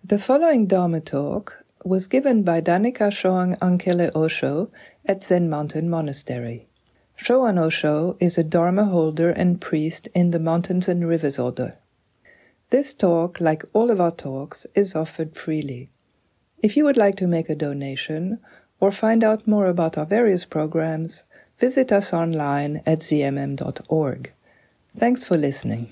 The following Dharma talk was given by Danika Shoang Ankele Osho at Zen Mountain Monastery. Shoan Osho is a Dharma holder and priest in the Mountains and Rivers Order. This talk, like all of our talks, is offered freely. If you would like to make a donation or find out more about our various programs, visit us online at zmm.org. Thanks for listening.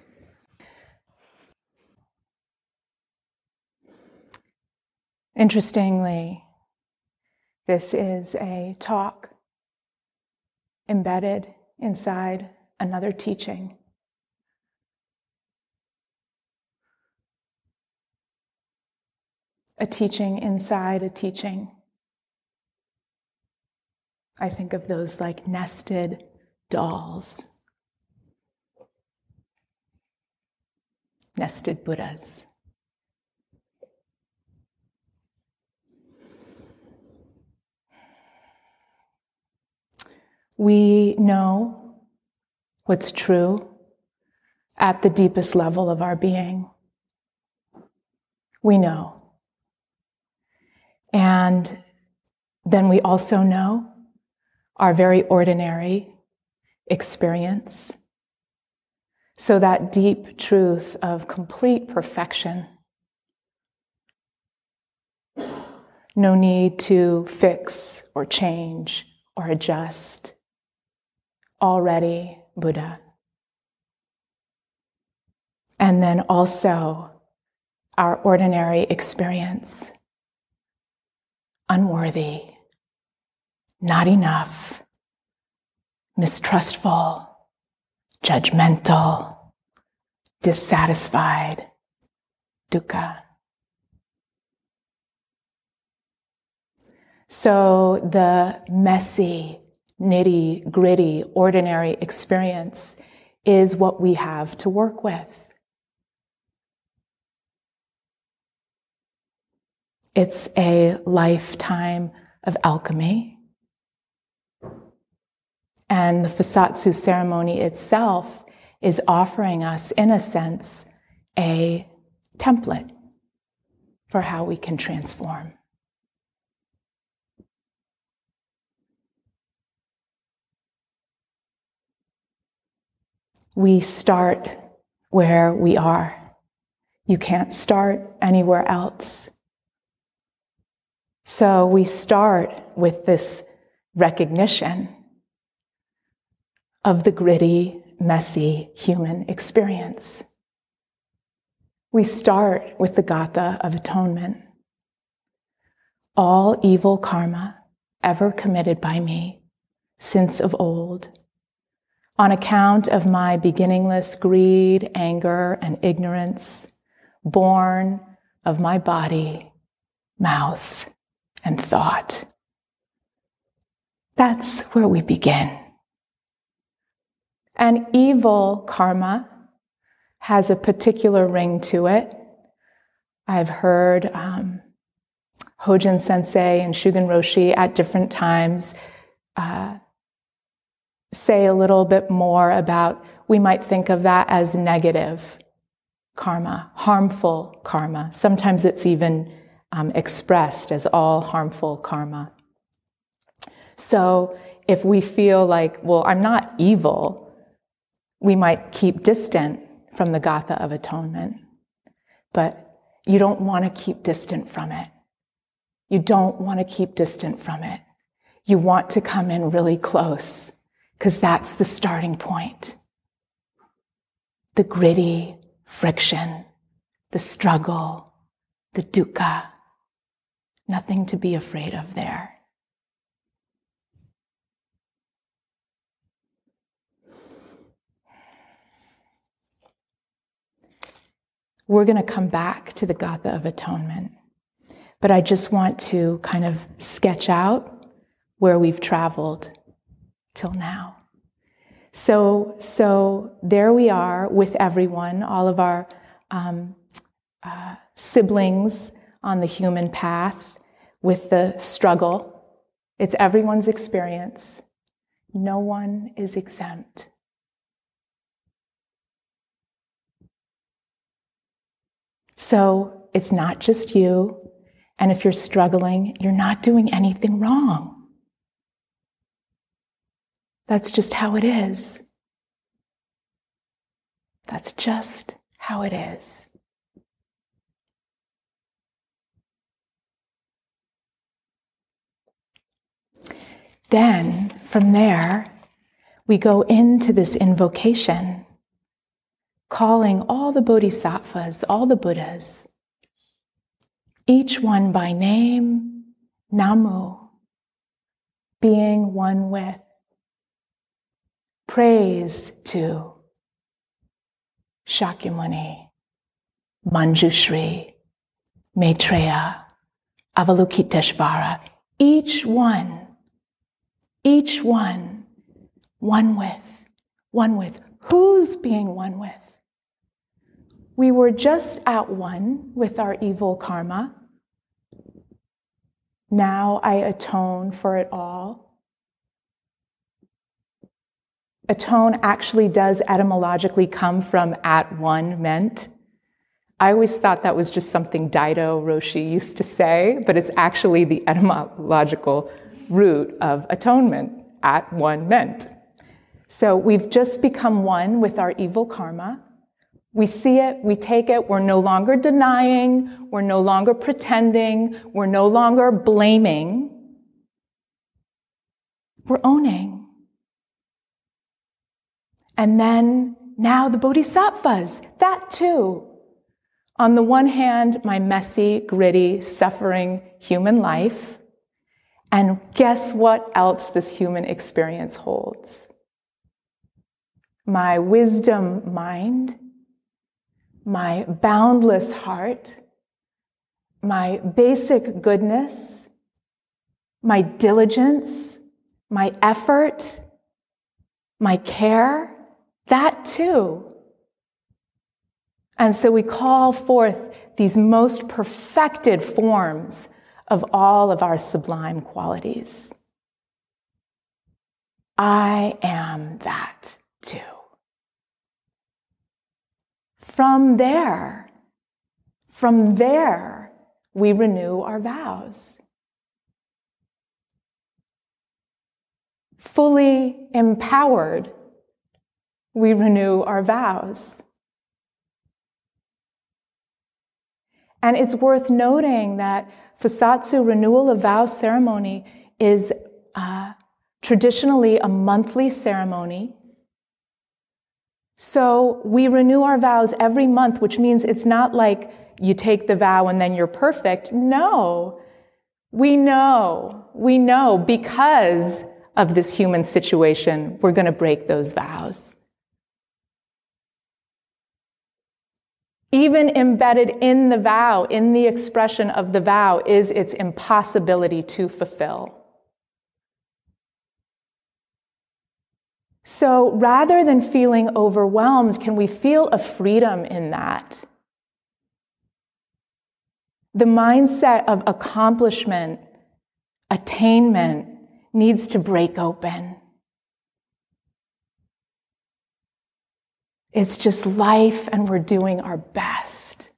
Interestingly, this is a talk embedded inside another teaching. A teaching inside a teaching. I think of those like nested dolls, nested Buddhas. We know what's true at the deepest level of our being. We know. And then we also know our very ordinary experience. So that deep truth of complete perfection. No need to fix or change or adjust. Already Buddha. And then also our ordinary experience. Unworthy, not enough, mistrustful, judgmental, dissatisfied, dukkha. So the messy, nitty-gritty, ordinary experience is what we have to work with. It's a lifetime of alchemy. And the Fusatsu ceremony itself is offering us, in a sense, a template for how we can transform. We start where we are. You can't start anywhere else. So we start with this recognition of the gritty, messy human experience. We start with the Gatha of atonement. All evil karma ever committed by me since of old, on account of my beginningless greed, anger, and ignorance, born of my body, mouth, and thought. That's where we begin. And evil karma has a particular ring to it. I've heard Hojin Sensei and Shugen Roshi at different times say a little bit more about, we might think of that as negative karma, harmful karma. Sometimes it's even expressed as all harmful karma. So if we feel like, well, I'm not evil, we might keep distant from the Gatha of atonement. But you don't want to keep distant from it. You don't want to keep distant from it. You want to come in really close, because that's the starting point. The gritty friction, the struggle, the dukkha. Nothing to be afraid of there. We're going to come back to the Gatha of atonement, but I just want to kind of sketch out where we've traveled till now. So there we are with everyone, all of our siblings on the human path, with the struggle. It's everyone's experience. No one is exempt. So it's not just you. And if you're struggling, you're not doing anything wrong. That's just how it is. That's just how it is. Then, from there, we go into this invocation, calling all the bodhisattvas, all the Buddhas, each one by name, Namu, being one with. Praise to Shakyamuni, Manjushri, Maitreya, Avalokiteshvara, each one, one with. Who's being one with? We were just at one with our evil karma. Now I atone for it all. Atone actually does etymologically come from at one meant. I always thought that was just something Daido Roshi used to say, but it's actually the etymological root of atonement, at one meant. So we've just become one with our evil karma. We see it, we take it, we're no longer denying, we're no longer pretending, we're no longer blaming. We're owning. And then, now the bodhisattvas, that too. On the one hand, my messy, gritty, suffering human life. And guess what else this human experience holds? My wisdom mind, my boundless heart, my basic goodness, my diligence, my effort, my care, that too. And so we call forth these most perfected forms of all of our sublime qualities. I am that too. From there, we renew our vows. Fully empowered, we renew our vows. And it's worth noting that Fusatsu renewal of vows ceremony is traditionally a monthly ceremony. So we renew our vows every month, which means it's not like you take the vow and then you're perfect. No, we know because of this human situation, we're going to break those vows. Even embedded in the vow, in the expression of the vow, is its impossibility to fulfill. So rather than feeling overwhelmed, can we feel a freedom in that? The mindset of accomplishment, attainment, needs to break open. It's just life, and we're doing our best.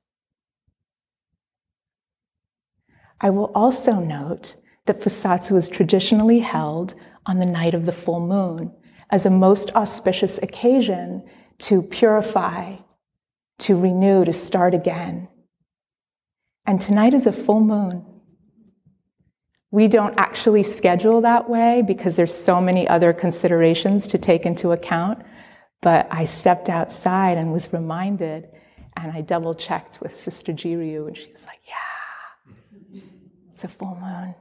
I will also note that Fusatsu is traditionally held on the night of the full moon as a most auspicious occasion to purify, to renew, to start again. And tonight is a full moon. We don't actually schedule that way because there's so many other considerations to take into account. But I stepped outside and was reminded, and I double-checked with Sister Jiryu, and she was like, yeah, it's a full moon.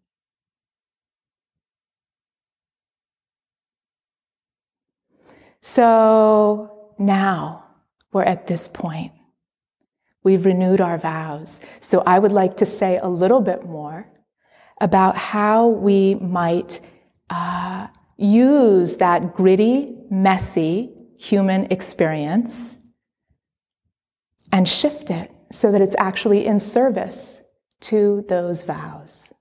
So now we're at this point. We've renewed our vows. So I would like to say a little bit more about how we might use that gritty, messy human experience and shift it so that it's actually in service to those vows.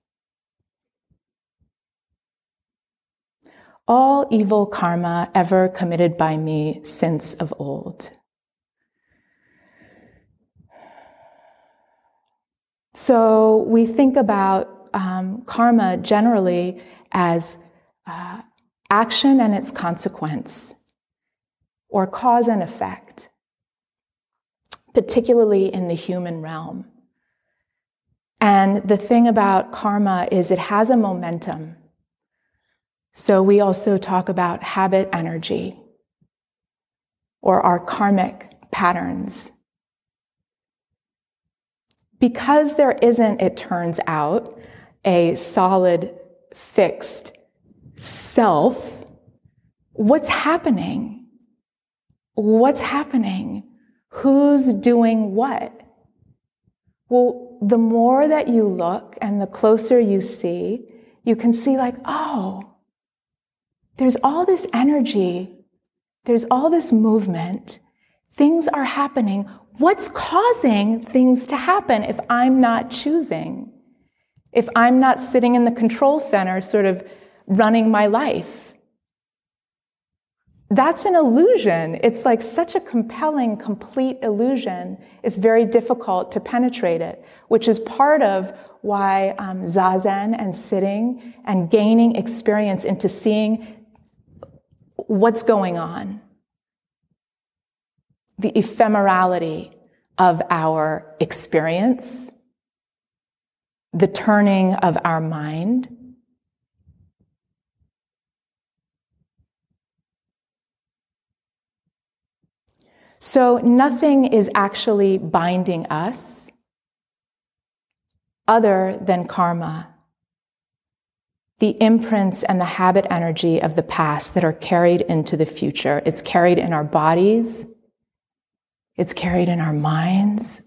All evil karma ever committed by me since of old. So we think about karma generally as action and its consequence, or cause and effect, particularly in the human realm. And the thing about karma is it has a momentum. So we also talk about habit energy, or our karmic patterns. Because there isn't, it turns out, a solid, fixed self, what's happening? What's happening? Who's doing what? Well, the more that you look and the closer you see, you can see like, oh, there's all this energy, there's all this movement, things are happening. What's causing things to happen if I'm not choosing? If I'm not sitting in the control center, sort of running my life? That's an illusion. It's like such a compelling, complete illusion. It's very difficult to penetrate it, which is part of why Zazen and sitting and gaining experience into seeing what's going on. The ephemerality of our experience, the turning of our mind. So nothing is actually binding us other than karma, the imprints and the habit energy of the past that are carried into the future. It's carried in our bodies. It's carried in our minds.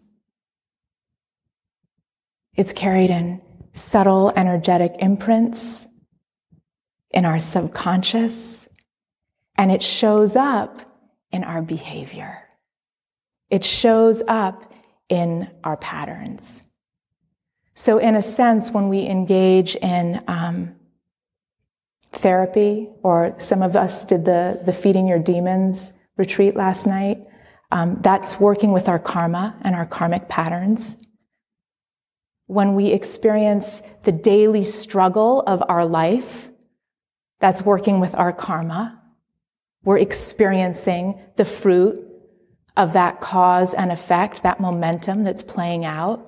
It's carried in subtle energetic imprints in our subconscious, and it shows up in our behavior. It shows up in our patterns. So in a sense, when we engage in therapy, or some of us did the Feeding Your Demons retreat last night, that's working with our karma and our karmic patterns. When we experience the daily struggle of our life, that's working with our karma. We're experiencing the fruit of that cause and effect, that momentum that's playing out.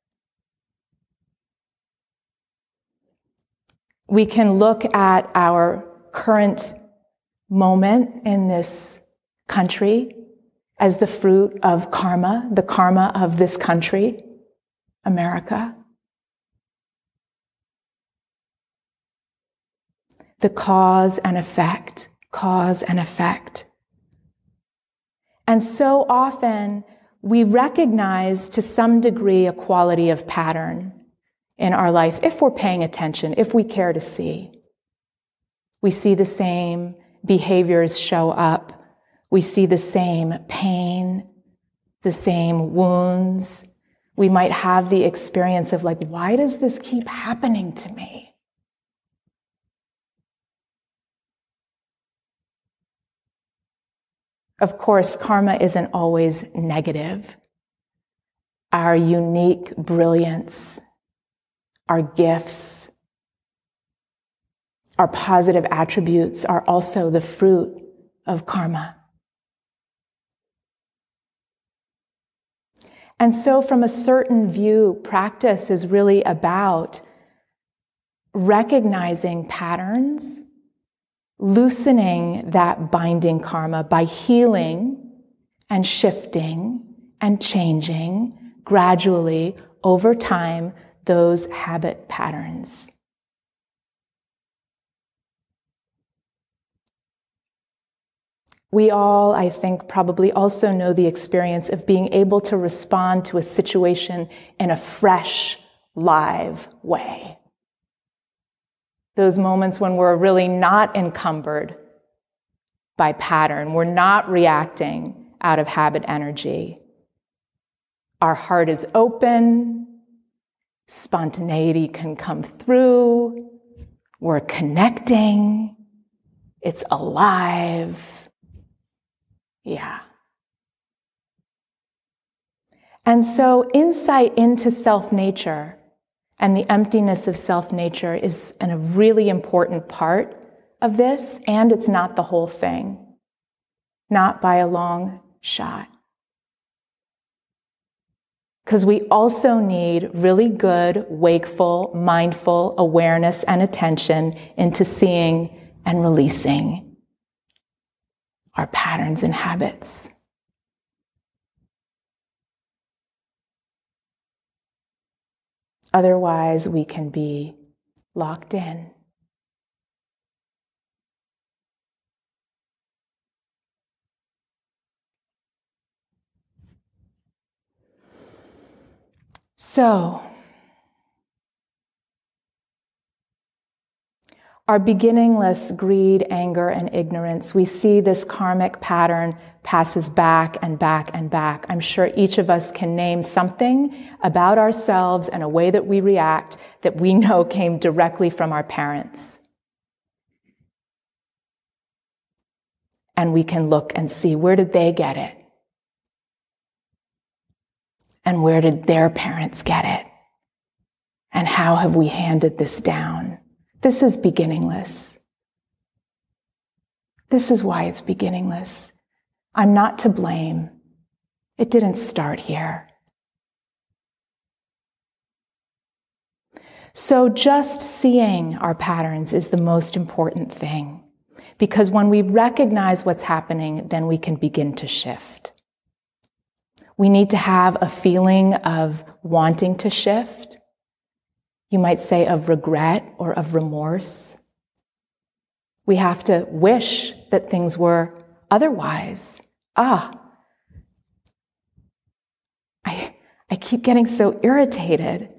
We can look at our current moment in this country as the fruit of karma, the karma of this country, America. The cause and effect, cause and effect. And so often we recognize to some degree a quality of pattern in our life if we're paying attention, if we care to see. We see the same behaviors show up. We see the same pain, the same wounds. We might have the experience of like, why does this keep happening to me? Of course, karma isn't always negative. Our unique brilliance, our gifts, our positive attributes are also the fruit of karma. And so from a certain view, practice is really about recognizing patterns, loosening that binding karma by healing and shifting and changing gradually over time those habit patterns. We all, I think, probably also know the experience of being able to respond to a situation in a fresh, live way. Those moments when we're really not encumbered by pattern. We're not reacting out of habit energy. Our heart is open. Spontaneity can come through. We're connecting. It's alive. Yeah. And so insight into self-nature and the emptiness of self-nature is a really important part of this, and it's not the whole thing. Not by a long shot. Because we also need really good, wakeful, mindful awareness and attention into seeing and releasing our patterns and habits. Otherwise, we can be locked in. So, our beginningless greed, anger, and ignorance, we see this karmic pattern passes back and back and back. I'm sure each of us can name something about ourselves and a way that we react that we know came directly from our parents. And we can look and see, where did they get it? And where did their parents get it? And how have we handed this down? This is beginningless. This is why it's beginningless. I'm not to blame. It didn't start here. So just seeing our patterns is the most important thing. Because when we recognize what's happening, then we can begin to shift. We need to have a feeling of wanting to shift. You might say of regret or of remorse. We have to wish that things were otherwise. I keep getting so irritated.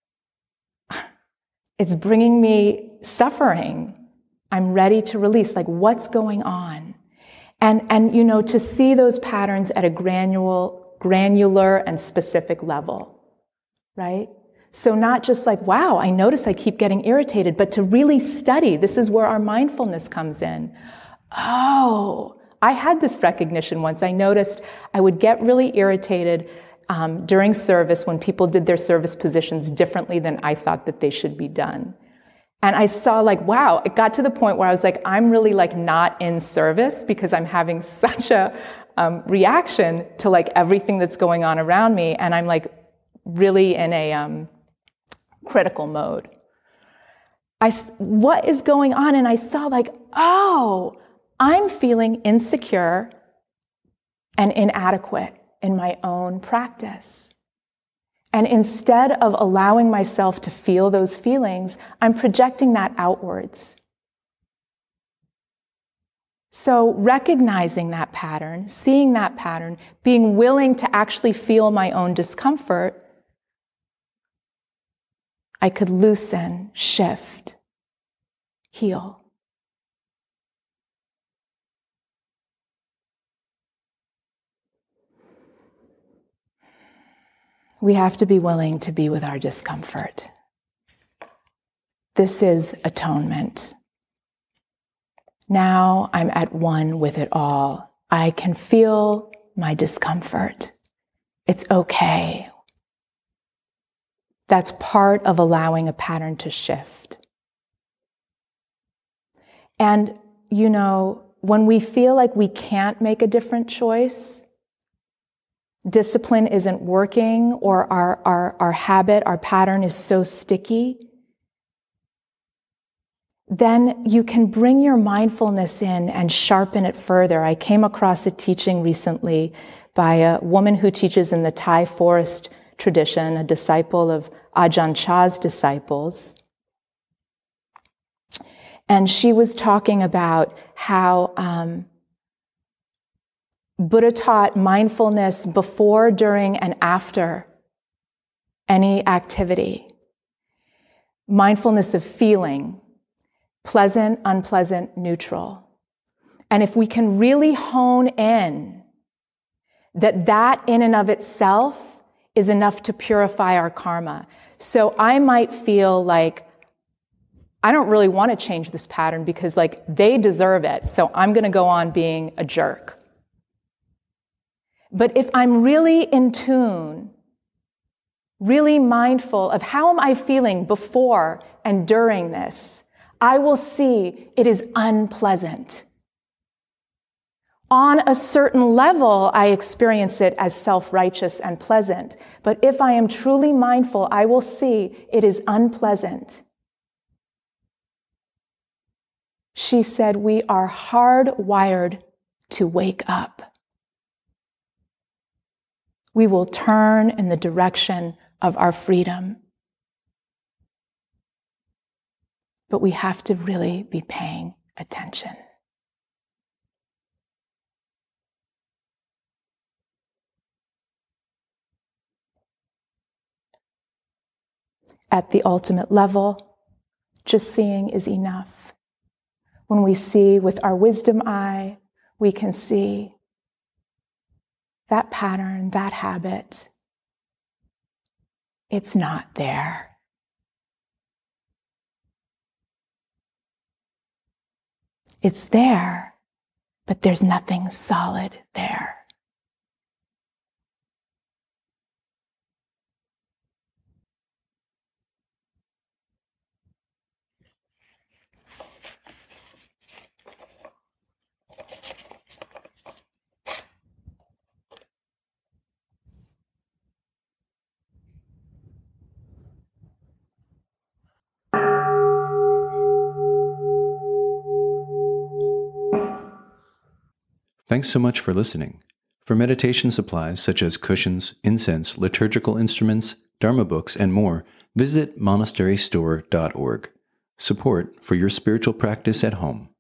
It's bringing me suffering. I'm ready to release. Like, what's going on? And to see those patterns at a granular and specific level, right? So not just like, wow, I notice I keep getting irritated, but to really study. This is where our mindfulness comes in. Oh, I had this recognition once. I noticed I would get really irritated during service when people did their service positions differently than I thought that they should be done. And I saw like, wow, it got to the point where I was like, I'm really like not in service because I'm having such a reaction to like everything that's going on around me. And I'm like really in a critical mode. What is going on? And I saw like, oh, I'm feeling insecure and inadequate in my own practice. And instead of allowing myself to feel those feelings, I'm projecting that outwards. So recognizing that pattern, seeing that pattern, being willing to actually feel my own discomfort, I could loosen, shift, heal. We have to be willing to be with our discomfort. This is atonement. Now I'm at one with it all. I can feel my discomfort. It's okay. That's part of allowing a pattern to shift. And, when we feel like we can't make a different choice, discipline isn't working, or our habit, our pattern is so sticky, then you can bring your mindfulness in and sharpen it further. I came across a teaching recently by a woman who teaches in the Thai forest tradition, a disciple of Ajahn Chah's disciples. And she was talking about how Buddha taught mindfulness before, during, and after any activity. Mindfulness of feeling, pleasant, unpleasant, neutral. And if we can really hone in that in and of itself is enough to purify our karma. So I might feel like I don't really want to change this pattern because like they deserve it, so I'm going to go on being a jerk. But if I'm really in tune really mindful of how am I feeling before and during this, I will see it is unpleasant. On a certain level, I experience it as self-righteous and pleasant. But if I am truly mindful, I will see it is unpleasant. She said, we are hardwired to wake up. We will turn in the direction of our freedom. But we have to really be paying attention. At the ultimate level, just seeing is enough. When we see with our wisdom eye, we can see that pattern, that habit. It's not there. It's there, but there's nothing solid there. Thanks so much for listening. For meditation supplies such as cushions, incense, liturgical instruments, Dharma books, and more, visit monasterystore.org. Support for your spiritual practice at home.